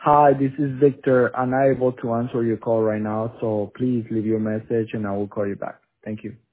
Hi, this is Victor. I'm not able to answer your call right now, so please leave your message and I will call you back. Thank you.